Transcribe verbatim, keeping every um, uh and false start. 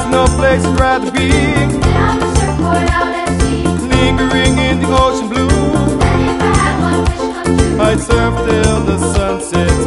no place I'd rather be. On the surfboard out at sea, lingering in the ocean blue. and if I had one wish come true, I'd surf till the sun sets